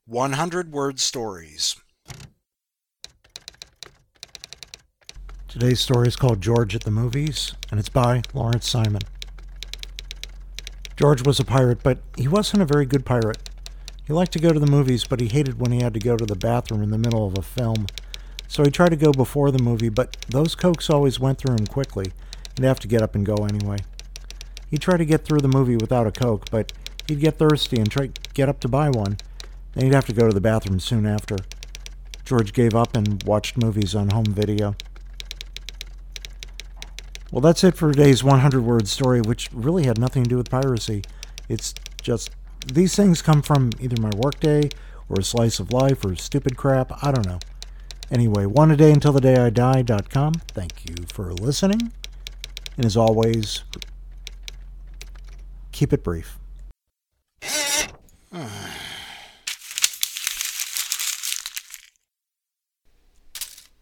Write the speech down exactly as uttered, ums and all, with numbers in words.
one hundred word stories. Today's story is called George at the Movies, and it's by Lawrence Simon. George was a pirate, but he wasn't a very good pirate. He liked to go to the movies, but he hated when he had to go to the bathroom in the middle of a film. So he tried to go before the movie, but those cokes always went through him quickly. He'd have to get up and go anyway. He'd try to get through the movie without a coke, but he'd get thirsty and try to get up to buy one. Then he'd have to go to the bathroom soon after. George gave up and watched movies on home video. Well, that's it for today's one hundred word story, which really had nothing to do with piracy. It's just, these things come from either my workday, or a slice of life, or stupid crap, I don't know. Anyway, one a day until the day I die dot com. Thank you for listening. And as always, keep it brief.